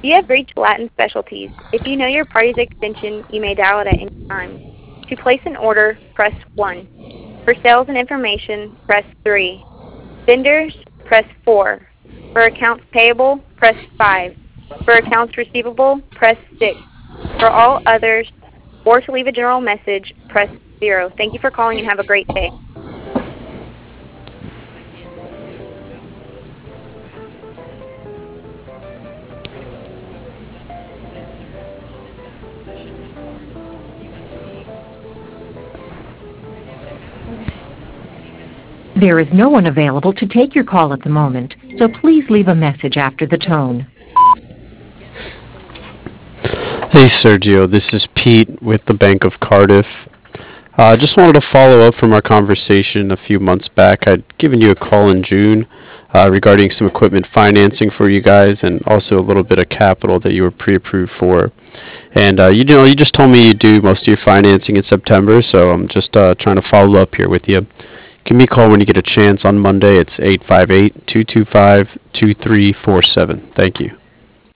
You have reached Latin Specialties. If you know your party's extension, you may dial it at any time. To place an order, press 1. For sales and information, press 3. Vendors, press 4. For accounts payable, press 5. For accounts receivable, press 6. For all others, or to leave a general message, press 0. Thank you for calling and have a great day. There is no one available to take your call at the moment, so please leave a message after the tone. Hey Sergio, this is Pete with the Bank of Cardiff. Just wanted to follow up from our conversation a few months back. I'd given you a call in June regarding some equipment financing for you guys and also a little bit of capital that you were pre-approved for. And you just told me you do most of your financing in September, so I'm just trying to follow up here with you. Give me a call when you get a chance on Monday. It's 858-225-2347. Thank you.